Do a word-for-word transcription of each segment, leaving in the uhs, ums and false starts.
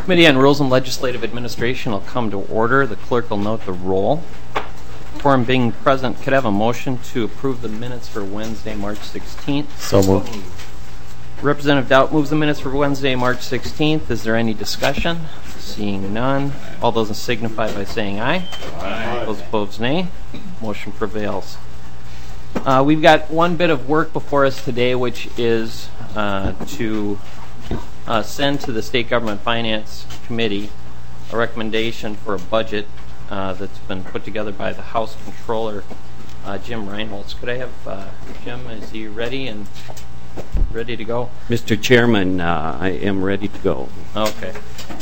Committee on Rules and Legislative Administration will come to order. The clerk will note the roll. Quorum being present, could I have a motion to approve the minutes for Wednesday, March sixteenth? So moved. Representative Doubt moves the minutes for Wednesday, March sixteenth. Is there any discussion? Seeing none. All those signify by saying aye. Aye. Those opposed, nay. Motion prevails. Uh, we've got one bit of work before us today, which is uh, to uh, send to the State Government Finance Committee a recommendation for a budget uh, that's been put together by the House Controller, uh, Jim Reinholz. Could I have uh, Jim, is he ready and ready to go? Mister Chairman, uh, I am ready to go. Okay.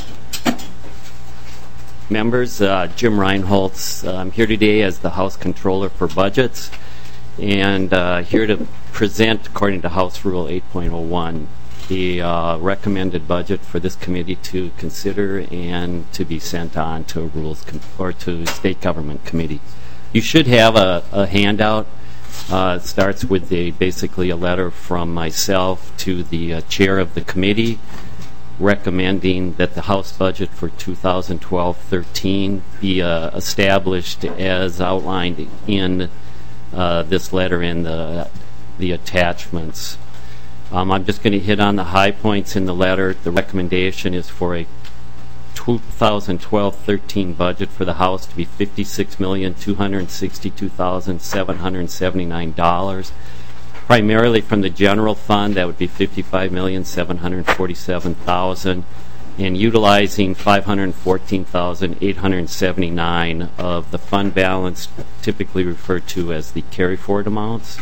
Members, uh, Jim Reinholz. Uh, I'm here today as the House Controller for Budgets, and uh, here to present, according to House Rule eight point oh one, the uh, recommended budget for this committee to consider and to be sent on to rules com- or to State Government Committee. You should have a, a handout. Uh, it starts with a, basically a letter from myself to the uh, chair of the committee, recommending that the House budget for two thousand twelve thirteen be uh, established as outlined in uh, this letter in the the attachments. Um, I'm just going to hit on the high points in the letter. The recommendation is for a two thousand twelve thirteen budget for the House to be fifty-six million two hundred sixty-two thousand seven hundred seventy-nine dollars. Primarily from the general fund, that would be fifty-five million seven hundred forty-seven thousand dollars, and utilizing five hundred fourteen thousand eight hundred seventy-nine dollars of the fund balance, typically referred to as the carry-forward amounts.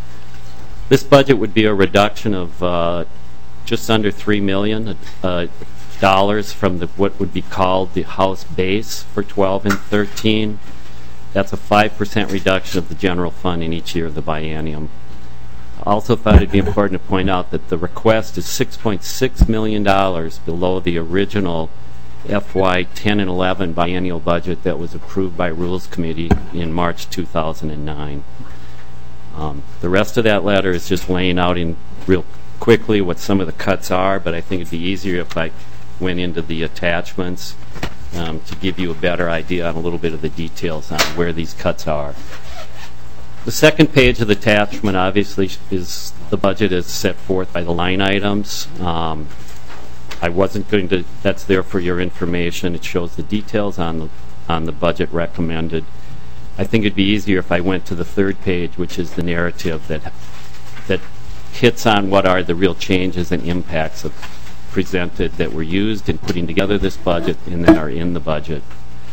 This budget would be a reduction of uh, just under three million dollars uh, from the, what would be called the House base for twelve and thirteen. That's a five percent reduction of the general fund in each year of the biennium. I also thought it would be important to point out that the request is six point six million dollars below the original F Y ten and eleven biennial budget that was approved by Rules Committee in March two thousand nine. Um, the rest of that letter is just laying out in real quickly what some of the cuts are, but I think it would be easier if I went into the attachments um, to give you a better idea on a little bit of the details on where these cuts are. The second page of the attachment, obviously, is the budget as set forth by the line items. Um, I wasn't going to, that's there for your information. It shows the details on the, on the budget recommended. I think it'd be easier if I went to the third page, which is the narrative that, that hits on what are the real changes and impacts of presented that were used in putting together this budget and that are in the budget.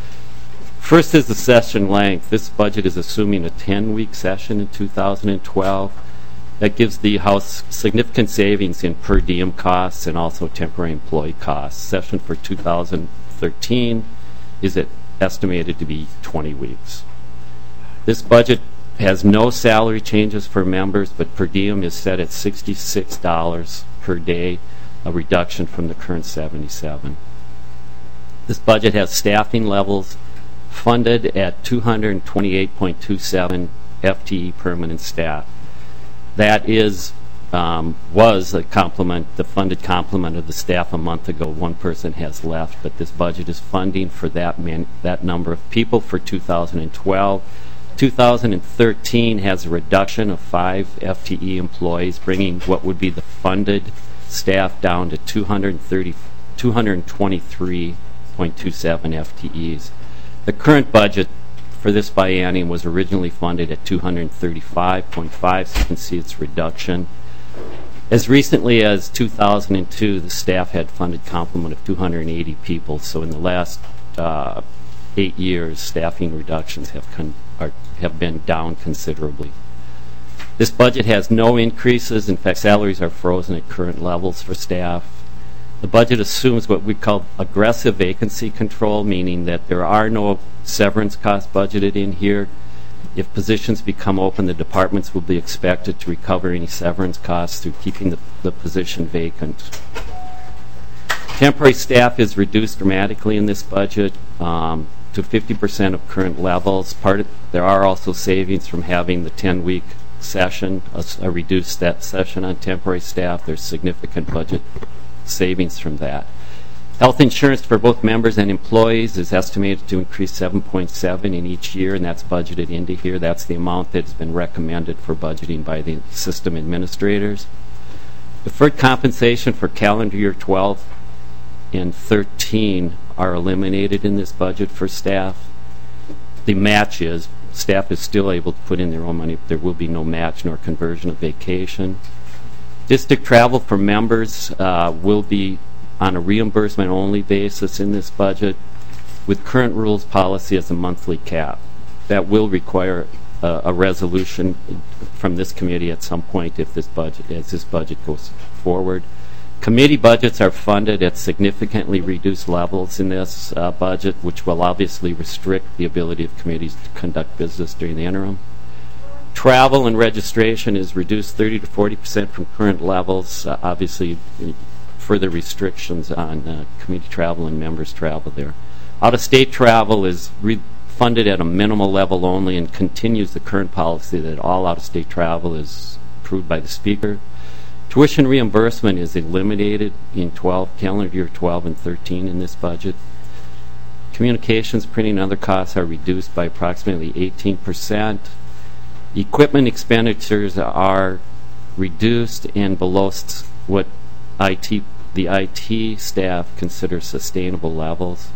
First is the session length. This budget is assuming a ten-week session in two thousand twelve. That gives the House significant savings in per diem costs and also temporary employee costs. Session for two thousand thirteen is at estimated to be twenty weeks. This budget has no salary changes for members, but per diem is set at sixty-six dollars per day, a reduction from the current seventy-seven dollars. This budget has staffing levels funded at two hundred twenty-eight point two seven F T E permanent staff. That is um, was a complement, the funded complement of the staff a month ago. One person has left, but this budget is funding for that man, that number of people for two thousand twelve. two thousand thirteen has a reduction of five F T E employees, bringing what would be the funded staff down to two hundred thirty, two hundred twenty-three point two seven F T Es. The current budget for this biennium was originally funded at two hundred thirty-five point five, so you can see its reduction. As recently as two thousand two, the staff had funded complement of two hundred eighty people, so in the last uh, eight years, staffing reductions have, con- are, have been down considerably. This budget has no increases. In fact, salaries are frozen at current levels for staff. The budget assumes what we call aggressive vacancy control, meaning that there are no severance costs budgeted in here. If positions become open, the departments will be expected to recover any severance costs through keeping the, the position vacant. Temporary staff is reduced dramatically in this budget um, to fifty percent of current levels. Part of, there are also savings from having the ten-week session, a, a reduced that session on temporary staff. There's significant budget savings from that. Health insurance for both members and employees is estimated to increase seven point seven in each year, and that's budgeted into here. That's the amount that's been recommended for budgeting by the system administrators. Deferred compensation for calendar year twelve and thirteen are eliminated in this budget for staff. The match is, staff is still able to put in their own money, but there will be no match nor conversion of vacation. District travel for members uh, will be on a reimbursement-only basis in this budget, with current rules policy as a monthly cap. That will require uh, a resolution from this committee at some point if this budget, as this budget goes forward. Committee budgets are funded at significantly reduced levels in this uh, budget, which will obviously restrict the ability of committees to conduct business during the interim. Travel and registration is reduced thirty to forty percent from current levels. Uh, obviously, further restrictions on uh, committee travel and members' travel there. Out-of-state travel is re- funded at a minimal level only and continues the current policy that all out-of-state travel is approved by the Speaker. Tuition reimbursement is eliminated in twelve, calendar year twelve and thirteen in this budget. Communications, printing, and other costs are reduced by approximately eighteen percent. Equipment expenditures are reduced and below st- what I T, the I T staff consider sustainable levels.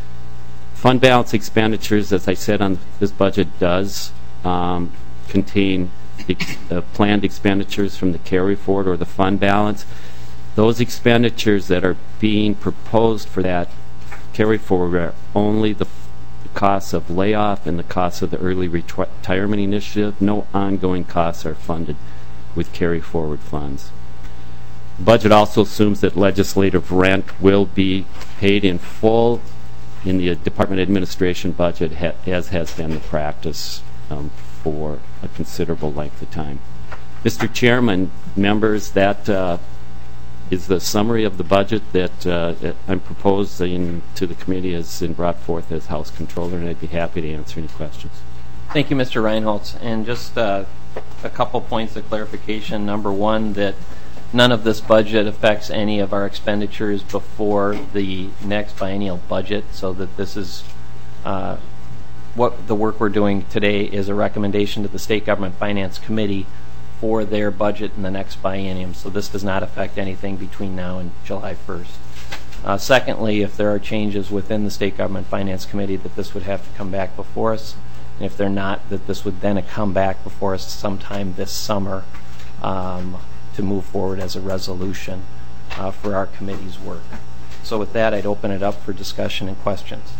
Fund balance expenditures, as I said, on this budget does um, contain ex- uh, planned expenditures from the carry forward or the fund balance. Those expenditures that are being proposed for that carry forward are only the costs of layoff and the costs of the early retri- retirement initiative. No ongoing costs are funded with carry forward funds. The budget also assumes that legislative rent will be paid in full in the Department of Administration budget, ha- as has been the practice um, for a considerable length of time. Mister Chairman, members, that uh, is the summary of the budget that uh, I'm proposing to the committee as been brought forth as House Controller, and I'd be happy to answer any questions. Thank you, Mister Reinholz. And just uh, a couple points of clarification. Number one, that none of this budget affects any of our expenditures before the next biennial budget, so that this is uh, what the work we're doing today is a recommendation to the State Government Finance Committee for their budget in the next biennium. So this does not affect anything between now and July first. Uh, secondly, if there are changes within the State Government Finance Committee, that this would have to come back before us. And if they're not, that this would then come back before us sometime this summer um, to move forward as a resolution uh, for our committee's work. So with that, I'd open it up for discussion and questions.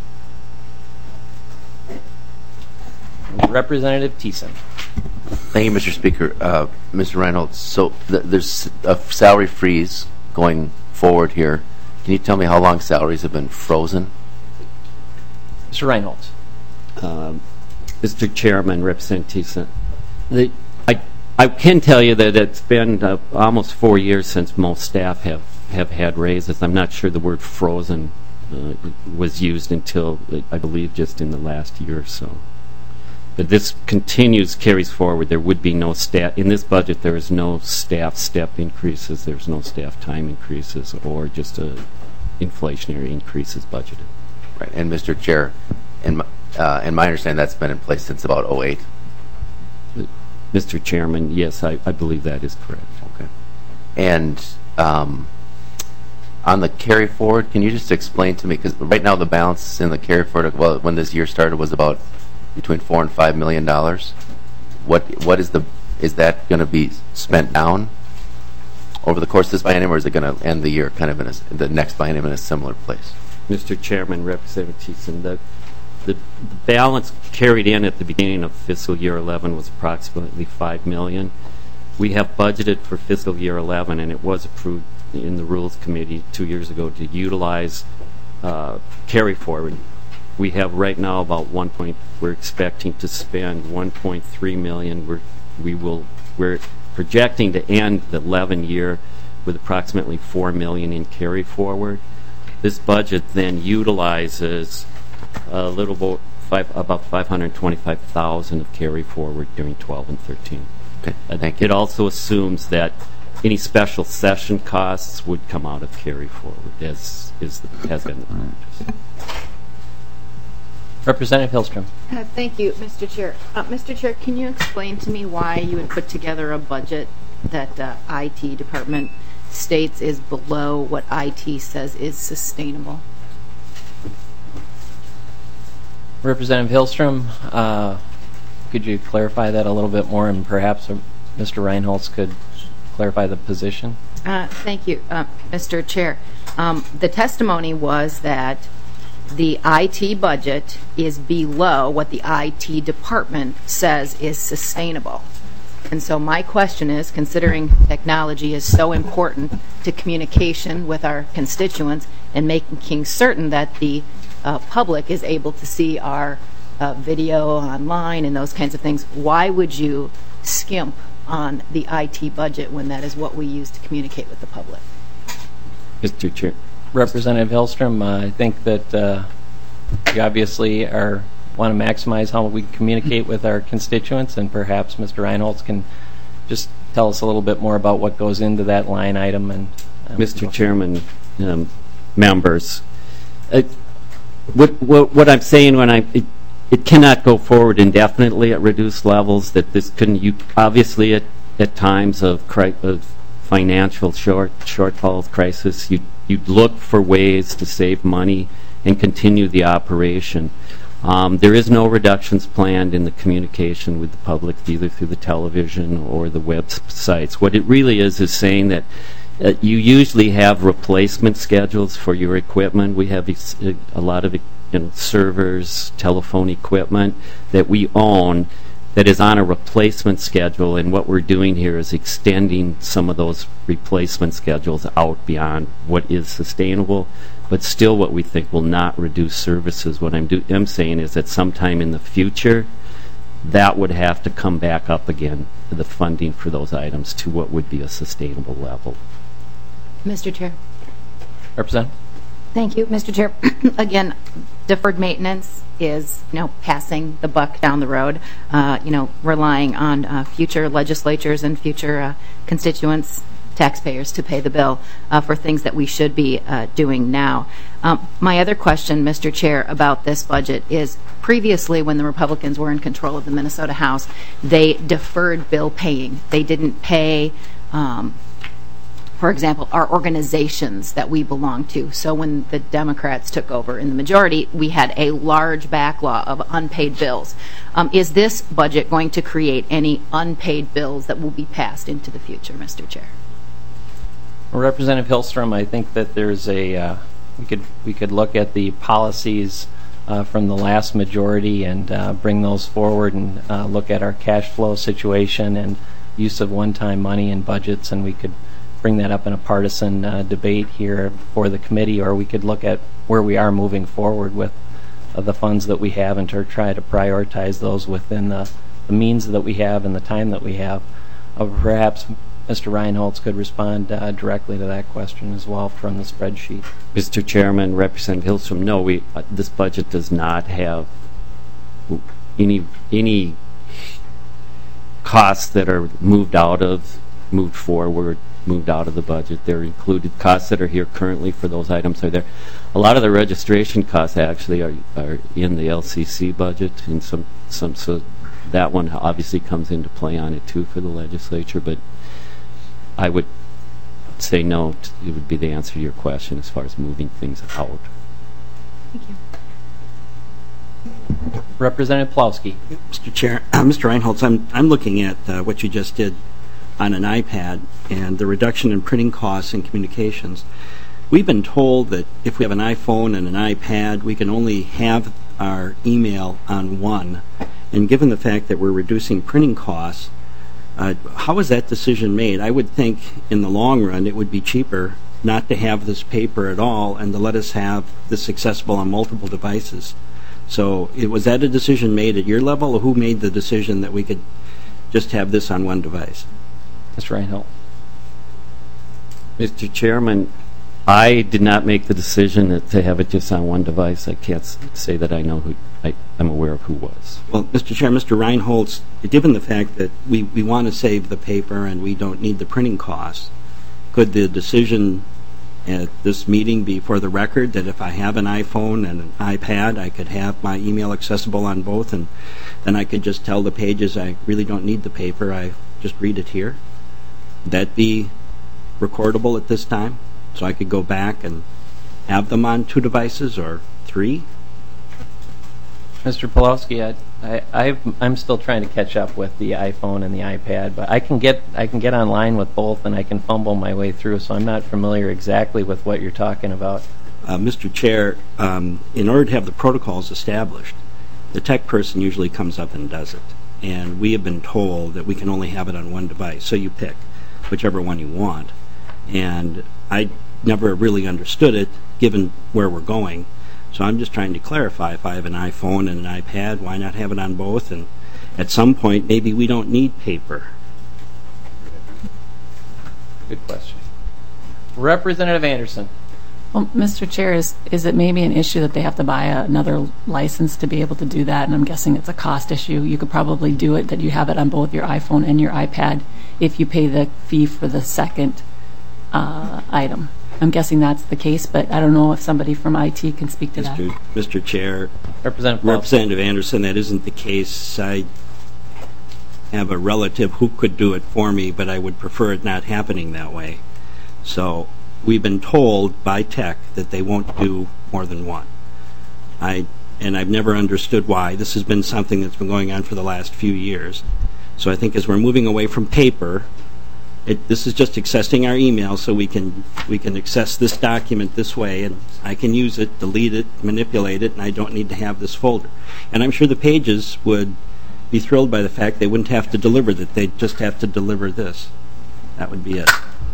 Representative Thiessen. Thank you, Mister Speaker. Uh, Mister Reinholz, so th- there's a salary freeze going forward here. Can you tell me how long salaries have been frozen? Mister Reinholz. Um, Mister Chairman, Representative Thiessen, the, I, I can tell you that it's been uh, almost four years since most staff have, have had raises. I'm not sure the word frozen uh, was used until, I believe, just in the last year or so. But this continues, carries forward. There would be no staff, in this budget there is no staff step increases, there's no staff time increases, or just a inflationary increases budgeted. Right, and Mister Chair, in my, uh, in my understanding, that's been in place since about oh eight. Mister Chairman, yes, I, I believe that is correct. Okay. And um, on the carry forward, can you just explain to me, because right now the balance in the carry forward, well, when this year started, was about between four and five million dollars. What what is the is that going to be spent down over the course of this biennium, or is it going to end the year kind of in a, the next biennium in a similar place? Mister Chairman, Representative Thiessen, the, the the balance carried in at the beginning of fiscal year eleven was approximately five million dollars. We have budgeted for fiscal year eleven, and it was approved in the Rules Committee two years ago to utilize uh, carry forward. We have right now about one point. We're expecting to spend one point three million. We're we will we're projecting to end the eleven year with approximately four million in carry forward. This budget then utilizes a little bit five, about five hundred twenty-five thousand of carry forward during twelve and thirteen. Okay, Uh, thank you. It also assumes that any special session costs would come out of carry forward, as is the, has been the practice. Representative Hillstrom. Uh, thank you, Mister Chair. Uh, Mister Chair, can you explain to me why you would put together a budget that uh, I T department states is below what I T says is sustainable? Representative Hillstrom, uh, could you clarify that a little bit more, and perhaps uh, Mister Reinholz could clarify the position? Uh, thank you, uh, Mister Chair. Um, the testimony was that the I T budget is below what the I T department says is sustainable. And so my question is, considering technology is so important to communication with our constituents and making certain that the uh, public is able to see our uh, video online and those kinds of things, why would you skimp on the I T budget when that is what we use to communicate with the public? Mister Chair. Representative Hillstrom, uh, I think that uh, we obviously are want to maximize how we communicate with our constituents, and perhaps Mister Reinholz can just tell us a little bit more about what goes into that line item. And um, Mister Chairman, um, members, uh, what, what, what I'm saying when I it, it cannot go forward indefinitely at reduced levels. That this can you obviously at, at times of, cri of financial short shortfalls crisis, you you'd look for ways to save money and continue the operation. Um, there is no reductions planned in the communication with the public, either through the television or the websites. What it really is is saying that uh, you usually have replacement schedules for your equipment. We have ex a lot of you know, servers, telephone equipment that we own that is on a replacement schedule, and what we're doing here is extending some of those replacement schedules out beyond what is sustainable, but still what we think will not reduce services. What I'm, do I'm saying is that sometime in the future, that would have to come back up again, the funding for those items, to what would be a sustainable level. Mister Chair. Representative. Thank you, Mister Chair. Again, deferred maintenance is, you know, passing the buck down the road, uh, you know, relying on uh, future legislatures and future uh, constituents, taxpayers to pay the bill uh, for things that we should be uh, doing now. Um, my other question, Mister Chair, about this budget is previously when the Republicans were in control of the Minnesota House, they deferred bill paying. They didn't pay um, for example, our organizations that we belong to. So when the Democrats took over in the majority, we had a large backlog of unpaid bills. Um, is this budget going to create any unpaid bills that will be passed into the future, Mister Chair? Well, Representative Hillstrom, I think that there's a uh, we could we could look at the policies uh, from the last majority and uh, bring those forward and uh, look at our cash flow situation and use of one-time money in budgets, and we could bring that up in a partisan uh, debate here for the committee, or we could look at where we are moving forward with uh, the funds that we have and to try to prioritize those within the, the means that we have and the time that we have. Uh, perhaps Mister Reinholz could respond uh, directly to that question as well from the spreadsheet. Mister Chairman, Representative Hillstrom, no, we uh, this budget does not have any any costs that are moved out of, moved forward, moved out of the budget. They're included. Costs that are here currently for those items are there. A lot of the registration costs actually are, are in the L C C budget, and some some so that one obviously comes into play on it too for the legislature. But I would say no. It would be the answer to your question as far as moving things out. Thank you. Representative Plowski. Mister Chair, uh, Mister Reinholz, I'm I'm looking at uh, what you just did on an iPad and the reduction in printing costs and communications. We've been told that if we have an iPhone and an iPad, we can only have our email on one. And given the fact that we're reducing printing costs, uh, how is that decision made? I would think in the long run it would be cheaper not to have this paper at all and to let us have this accessible on multiple devices. So it, was that a decision made at your level, or who made the decision that we could just have this on one device? Mister Reinholz. Mister Chairman, I did not make the decision that to have it just on one device. I can't s say that I know who I, I'm aware of who was. Well, Mister Chair, Mister Reinholz, given the fact that we, we want to save the paper and we don't need the printing costs, could the decision at this meeting be for the record that if I have an iPhone and an iPad, I could have my email accessible on both, and then I could just tell the pages I really don't need the paper, I just read it here? Would that be recordable at this time? So I could go back and have them on two devices or three? Mister Pawlowski, I, I, I've, I'm still trying to catch up with the iPhone and the iPad, but I can get I can get online with both, and I can fumble my way through. So I'm not familiar exactly with what you're talking about. Uh, Mister Chair, um, in order to have the protocols established, the tech person usually comes up and does it. And we have been told that we can only have it on one device, so you pick whichever one you want. And I never really understood it, given where we're going. So I'm just trying to clarify, if I have an iPhone and an iPad, why not have it on both? And at some point, maybe we don't need paper. Good question. Representative Anderson. Well, Mister Chair, is, is it maybe an issue that they have to buy a, another license to be able to do that? And I'm guessing it's a cost issue. You could probably do it that you have it on both your iPhone and your iPad if you pay the fee for the second uh, item. I'm guessing that's the case, but I don't know if somebody from I T can speak to Mister that. Mister Chair, Representative Representative Anderson, that isn't the case. I have a relative who could do it for me, but I would prefer it not happening that way. So we've been told by tech that they won't do more than one. I and I've never understood why. This has been something that's been going on for the last few years. So I think as we're moving away from paper, It, this is just accessing our email, so we can we can access this document this way, and I can use it, delete it, manipulate it, and I don't need to have this folder. And I'm sure the pages would be thrilled by the fact they wouldn't have to deliver that; they'd just have to deliver this. That would be it.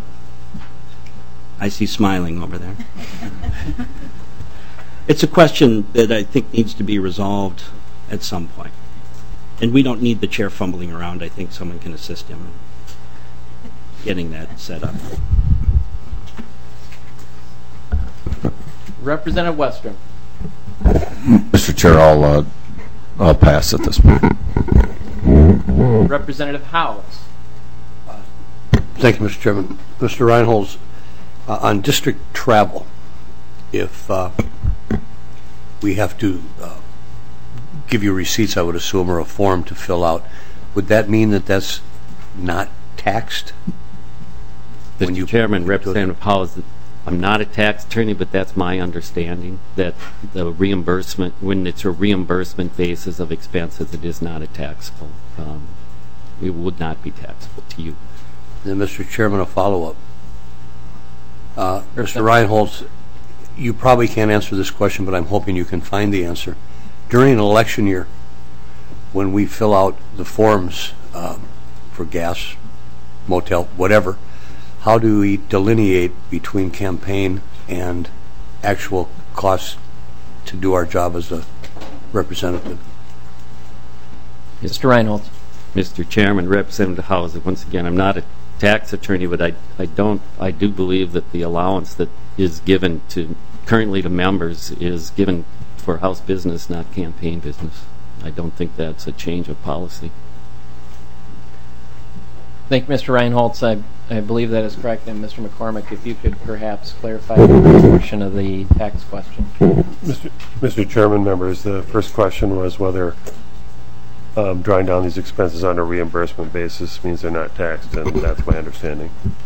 I see smiling over there. It's a question that I think needs to be resolved at some point, and we don't need the chair fumbling around. I think someone can assist him getting that set up. Representative Westrom. Mister Chair, I'll, uh, I'll pass at this point. Representative Howes. Thank you, Mister Chairman. Mister Reinholz, uh, on district travel, if uh, we have to uh, give you receipts, I would assume, or a form to fill out, would that mean that that's not taxed? Mister Chairman, Representative Howes, I'm not a tax attorney, but that's my understanding, that the reimbursement, when it's a reimbursement basis of expenses, it is not a taxable. Um, it would not be taxable to you. Then, Mister Chairman, a follow-up. Uh, Mister Reinholz, you probably can't answer this question, but I'm hoping you can find the answer. During an election year, when we fill out the forms uh, for gas, motel, whatever, how do we delineate between campaign and actual costs to do our job as a representative? Mister Reinholz. Mister Chairman, Representative Howes, once again, I'm not a tax attorney, but I, I don't, I do believe that the allowance that is given to, currently to members is given for House business, not campaign business. I don't think that's a change of policy. Thank you, Mister Reinholz. I, I believe that is correct. And Mister McCormick, if you could perhaps clarify the first portion of the tax question. Mister Mister Chairman, members, the first question was whether um, drawing down these expenses on a reimbursement basis means they're not taxed, and that's my understanding.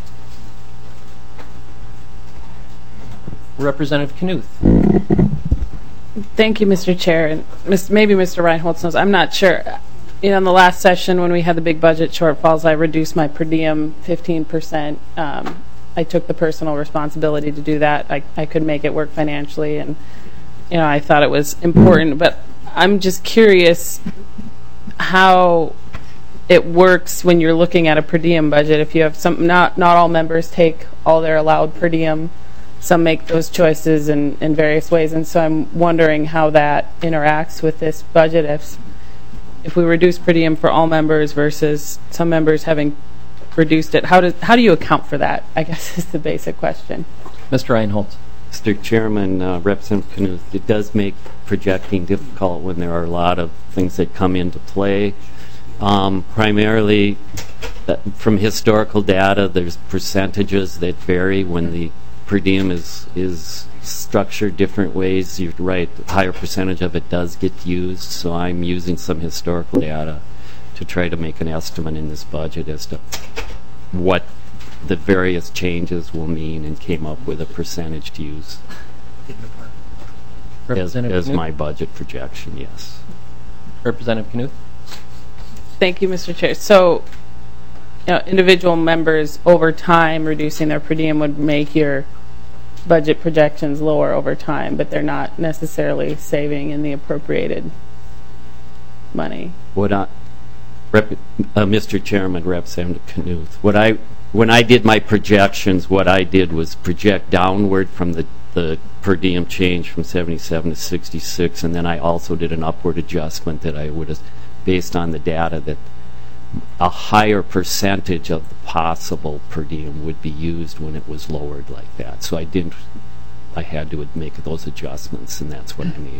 Representative Knuth. Thank you, Mister Chair. And maybe Mister Reinholz knows. I'm not sure. You know, in the last session when we had the big budget shortfalls, I reduced my per diem fifteen percent. Um, I took the personal responsibility to do that. I, I could make it work financially, and you know, I thought it was important. But I'm just curious how it works when you're looking at a per diem budget. If you have some, not not all members take all their allowed per diem. Some make those choices in, in various ways, and so I'm wondering how that interacts with this budget. If If we reduce per diem for all members versus some members having reduced it, how does how do you account for that? I guess is the basic question. Mister Reinholz. Mister Chairman, uh, Representative Knuth, it does make projecting difficult when there are a lot of things that come into play. Um, primarily, uh, from historical data, there's percentages that vary when the per diem is is structured different ways. You're right, a higher percentage of it does get used, so I'm using some historical data to try to make an estimate in this budget as to what the various changes will mean, and came up with a percentage to use as, Representative as Knuth? my budget projection, yes. Representative Knuth? Thank you, Mister Chair. So, you know, individual members over time reducing their per diem would make your budget projections lower over time, but they're not necessarily saving in the appropriated money. What I, Rep, uh, Mister Chairman, Representative Knuth, what I when I did my projections, what I did was project downward from the the per diem change from seventy-seven to sixty-six, and then I also did an upward adjustment that I would have based on the data that a higher percentage of the possible per diem would be used when it was lowered like that. So I didn't, I had to make those adjustments, and that's what I made.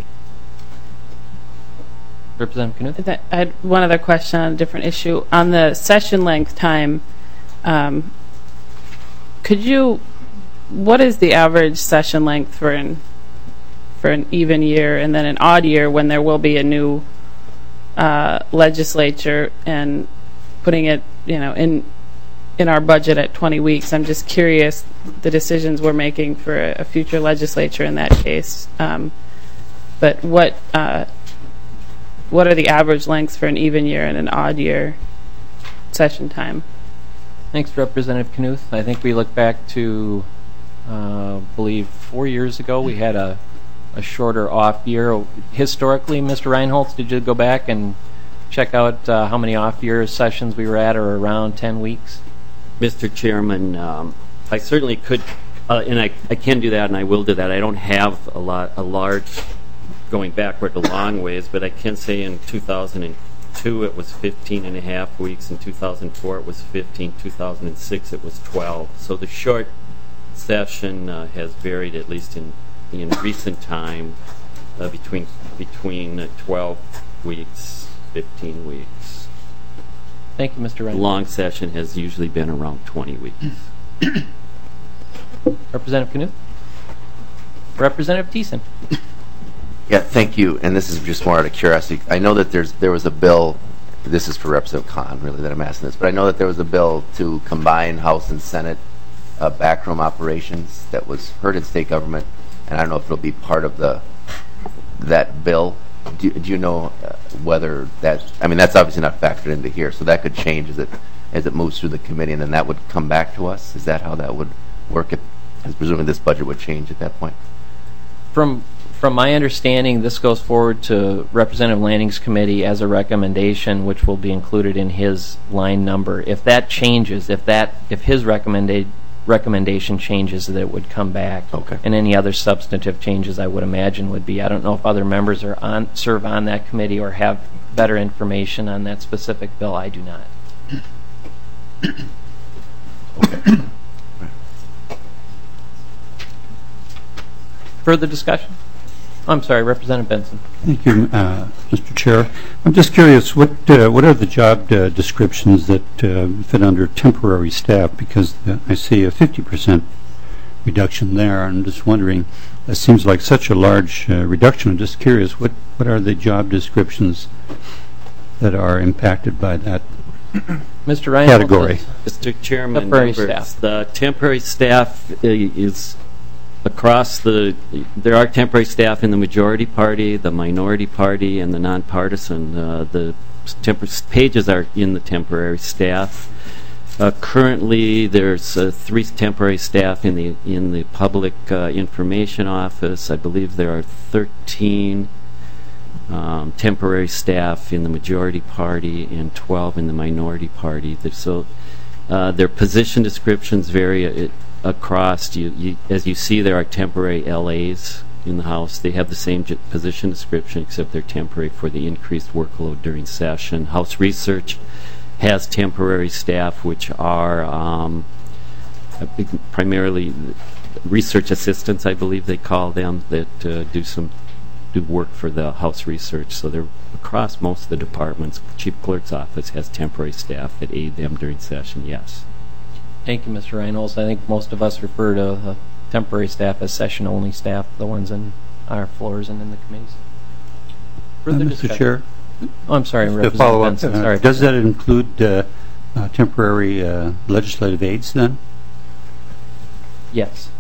Representative Knuth? That- I had one other question on a different issue. On the session length time, um, could you, what is the average session length for an, for an even year and then an odd year when there will be a new uh, legislature, and putting it, you know, in in our budget at twenty weeks? I'm just curious the decisions we're making for a, a future legislature in that case. Um, but what uh, what are the average lengths for an even year and an odd year session time? Thanks, Representative Knuth. I think we look back to, uh, I believe, four years ago, we had a, a shorter off year. Historically, Mister Reinholtz, did you go back and check out uh, how many off year sessions we were at, or around ten weeks? Mister Chairman, um, I certainly could, uh, and I, I can do that, and I will do that. I don't have a lot, a large, going backward a long ways, but I can say in two thousand two it was fifteen and a half weeks. In two thousand four it was fifteen. two thousand six it was twelve. So the short session uh, has varied, at least in in recent time, uh, between between uh, twelve weeks, fifteen weeks. Thank you, Mister The Reinholtz. long session has usually been around twenty weeks. Representative Knuth? Representative Thiessen? Yeah, thank you. And this is just more out of curiosity. I know that there's there was a bill. This is for Representative Kahn, really, that I'm asking this. But I know that there was a bill to combine House and Senate uh, backroom operations that was heard in state government, and I don't know if it'll be part of the that bill. Do, do you know uh, whether that? I mean, that's obviously not factored into here, so that could change as it as it moves through the committee, and then that would come back to us. Is that how that would work? At, as presumably this budget would change at that point. From from my understanding, this goes forward to Representative Lanning's committee as a recommendation, which will be included in his line number. If that changes, if that if his recommended recommendation changes, that it would come back. Okay. And any other substantive changes, I would imagine, would be. I don't know if other members are on serve on that committee or have better information on that specific bill. I do not. Okay. Further discussion? I'm sorry, Representative Benson. Thank you, uh, Mister Chair. I'm just curious, what uh, what are the job uh, descriptions that uh, fit under temporary staff? Because uh, I see a fifty percent reduction there. I'm just wondering, that seems like such a large uh, reduction. I'm just curious, what, what are the job descriptions that are impacted by that Mister Reinholtz. category? Mister Chairman, Temporary members, staff. the temporary staff uh, is across the, there are temporary staff in the majority party, the minority party, and the nonpartisan. Uh, the tempor- pages are in the temporary staff. Uh, currently, there's uh, three temporary staff in the in the public uh, information office. I believe there are thirteen um, temporary staff in the majority party and twelve in the minority party. So uh, their position descriptions vary uh, across. You, you, as you see, there are temporary L As in the House. They have the same j- position description, except they're temporary for the increased workload during session. House Research has temporary staff, which are um, primarily research assistants, I believe they call them, that uh, do some do work for the House research. So they're across most of the departments. The Chief Clerk's office has temporary staff that aid them during session, yes. Thank you, Mister Reinholz. I think most of us refer to uh, temporary staff as session-only staff, the ones in our floors and in the committees. Uh, Further Mister discussion? Chair, Oh, I'm sorry, to Representative follow up, Benson. uh, Sorry. does that include uh, uh, temporary uh, legislative aides then? Yes.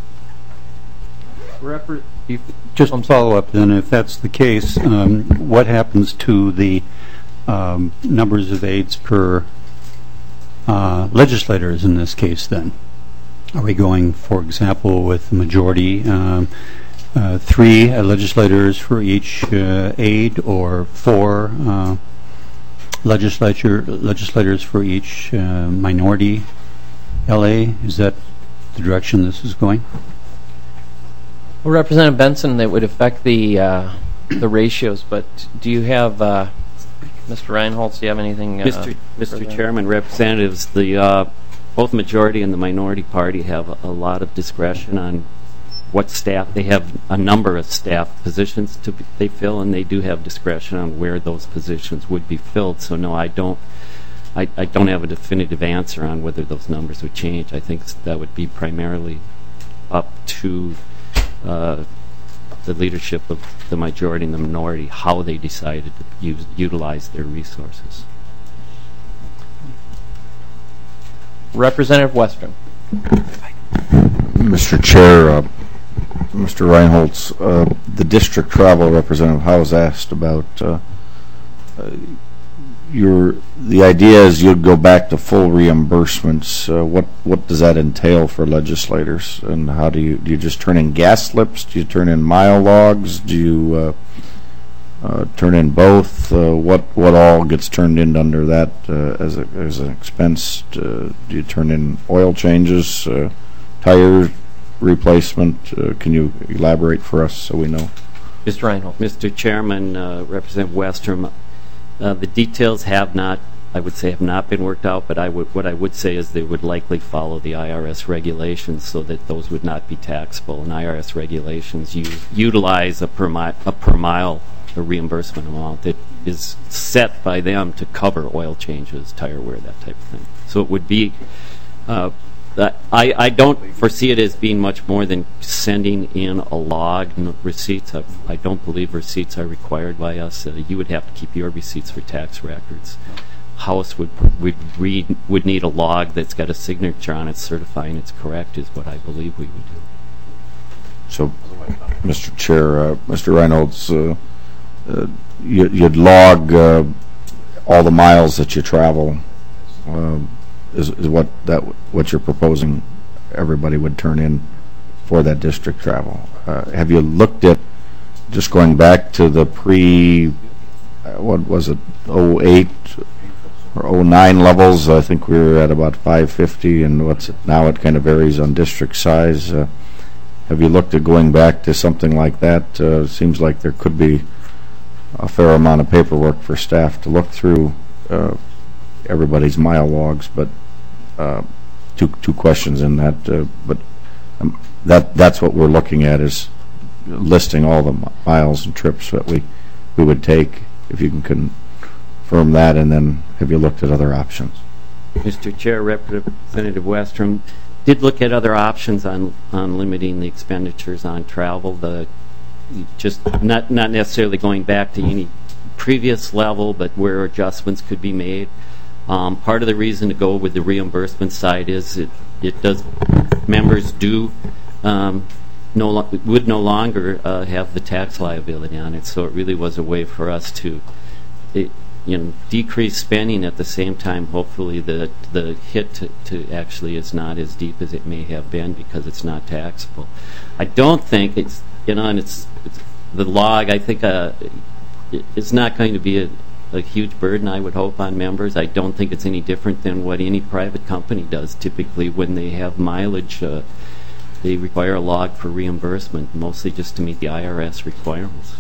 Repre- you- Just to follow up then, if that's the case, um, what happens to the um, numbers of aides per uh, legislators in this case then? Are we going, for example, with the majority, um, uh, three uh, legislators for each uh, aide, or four uh, legislature legislators for each uh, minority L A? Is that the direction this is going? Well, Representative Benson, that would affect the uh, the ratios, but do you have, uh, Mister Reinholz, do you have anything? Uh, Mister Mister further? Chairman, representatives, the uh, both majority and the minority party have a, a lot of discretion on what staff. They have a number of staff positions to be, they fill, and they do have discretion on where those positions would be filled. So no, I don't. I, I don't have a definitive answer on whether those numbers would change. I think that would be primarily up to uh, the leadership of the majority and the minority, how they decided to use, utilize their resources. Representative Westrom. Mister Chair, uh, Mister Reinholz, uh, the district travel representative Howe asked about uh, uh, your the idea is you'd go back to full reimbursements. Uh, what what does that entail for legislators, and how do you do you just turn in gas slips? Do you turn in mile logs? Do you uh, uh, turn in both? Uh, what what all gets turned in under that uh, as a, as an expense? Uh, do you turn in oil changes, uh, tire replacement? Uh, can you elaborate for us so we know? Mister Reinholz. Mister Chairman, uh, Representative Westrom, uh, the details have not, I would say, have not been worked out, but I would, what I would say is they would likely follow the I R S regulations so that those would not be taxable. And I R S regulations u- utilize a per, mi- a per mile a reimbursement amount that is set by them to cover oil changes, tire wear, that type of thing. So it would be, uh, that I, I don't foresee it as being much more than sending in a log and receipts. I, I don't believe receipts are required by us. Uh, you would have to keep your receipts for tax records. House would would read would need a log that's got a signature on it certifying it's correct, is what I believe we would do. So, Mister Chair, uh, Mister Reynolds, uh, uh, you, you'd log uh, all the miles that you travel. Uh, is, is what that what you're proposing? Everybody would turn in for that district travel. Uh, have you looked at just going back to the pre? Uh, what was it? oh eight or oh nine levels? I think we were at about five fifty, and what's it now? It kind of varies on district size. Uh, Have you looked at going back to something like that? Uh, seems like there could be a fair amount of paperwork for staff to look through uh, everybody's mile logs, but uh, two two questions in that. Uh, but um, that that's what we're looking at, is listing all the miles and trips that we we would take. If you can confirm that, and then have you looked at other options? Mister Chair, Representative Westrom did look at other options on on limiting the expenditures on travel. The just not not necessarily going back to any previous level, but where adjustments could be made. Um, part of the reason to go with the reimbursement side is it it does members do um, no lo- would no longer uh, have the tax liability on it. So it really was a way for us to it, you know, decrease spending at the same time. Hopefully the the hit to, to actually is not as deep as it may have been because it's not taxable. I don't think it's, you know, and it's, it's the log, I think uh, it, it's not going to be a, a huge burden, I would hope, on members. I don't think it's any different than what any private company does. Typically when they have mileage, uh, they require a log for reimbursement, mostly just to meet the I R S requirements.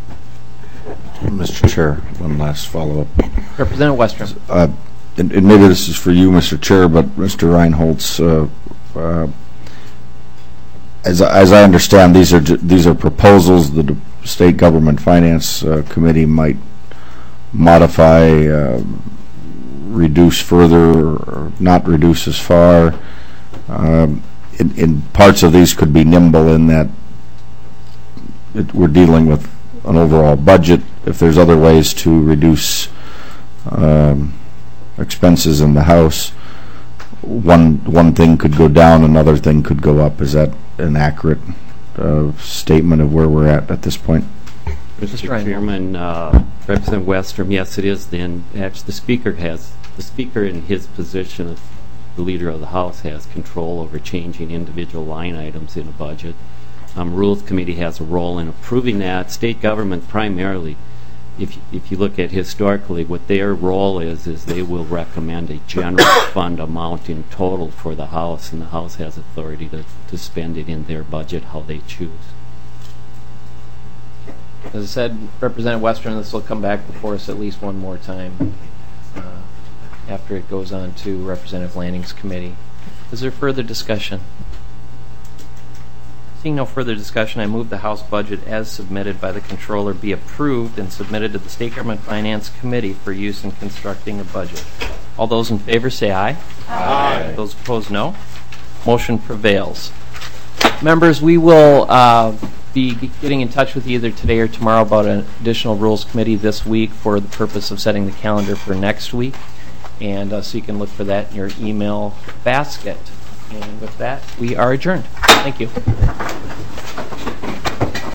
Mister Chair, one last follow-up. Representative Westrom. Uh, and, and maybe this is for you, Mister Chair, but Mister Reinholz, uh, uh, as, as I understand, these are, ju- these are proposals the d- State Government Finance uh, Committee might modify, uh, reduce further, or not reduce as far. Um, in, in parts of these could be nimble in that it, we're dealing with an overall budget. If there's other ways to reduce um, expenses in the House, one one thing could go down, another thing could go up. Is that an accurate uh, statement of where we're at at this point? Mister Chairman, uh, Representative Westrom, yes, it is. Then actually, the Speaker has the Speaker in his position of the Leader of the House has control over changing individual line items in a budget. Um, Rules Committee has a role in approving that. State government primarily, if you, if you look at historically, what their role is is they will recommend a general fund amount in total for the House, and the House has authority to, to spend it in their budget how they choose. As I said, Representative Western, this will come back before us at least one more time uh, after it goes on to Representative Lanning's committee. Is there further discussion? Seeing no further discussion, I move the House budget as submitted by the Controller be approved and submitted to the State Government Finance Committee for use in constructing a budget. All those in favor say aye. Aye. Those opposed, no. Motion prevails. Members, we will uh, be getting in touch with you either today or tomorrow about an additional Rules Committee this week for the purpose of setting the calendar for next week. And uh, so you can look for that in your email basket. And with that, we are adjourned. Thank you.